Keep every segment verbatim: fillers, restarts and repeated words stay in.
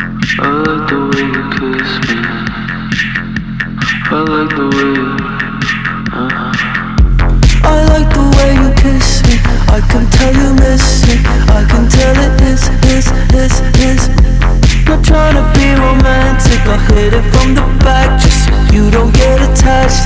I like the way you kiss me. I like the way you, uh-huh. I like the way you kiss me. I can tell you miss it. I can tell it is, is, is, is. Not trying to be romantic. I hit it from the back just so you don't get attached.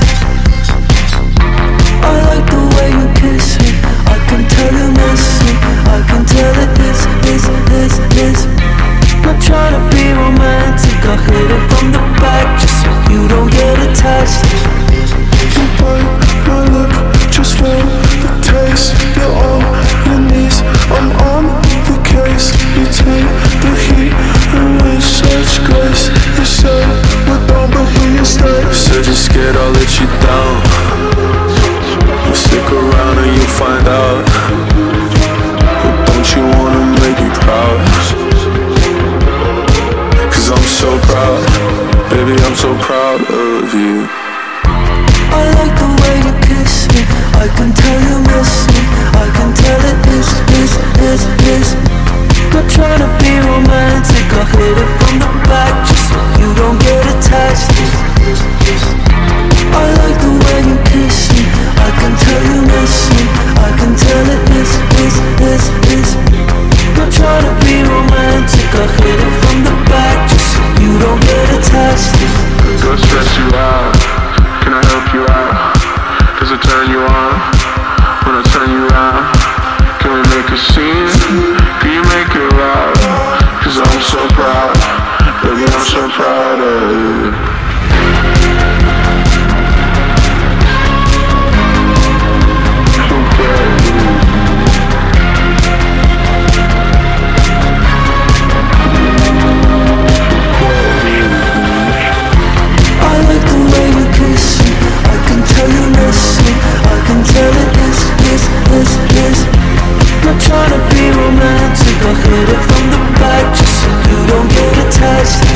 I like the way you kiss me. I can tell you miss it. I can tell it is, is, is, is. Not trying to be romantic. I hit it from the back just so you don't get attached. You bite my lip just for the taste. You're on your knees, I'm on the case. You take the heat and with such grace. You say we're done but here you stay. Said you're scared I'll let you down. You stick around and you'll find out. But don't you wanna make me proud? Cause I'm so proud, baby, I'm so proud of you. I like the way you kiss me. I can tell you miss me. I can tell it is, is, is, is. Not trying to be romantic. I hit it from the back just so you don't get attached. I like the way you kiss me. I can tell you miss me. I can tell it is, is, is, is. Not trying to be romantic. I hit it from the back just so you don't get attached. Don't stress you out. Can I help you out? Does it turn you on? When I turn you around, can we make a scene? Can you make it loud? Cause I'm so proud, baby, I'm so proud of you. Not trying to be romantic. I hit it from the back just so you don't get attached.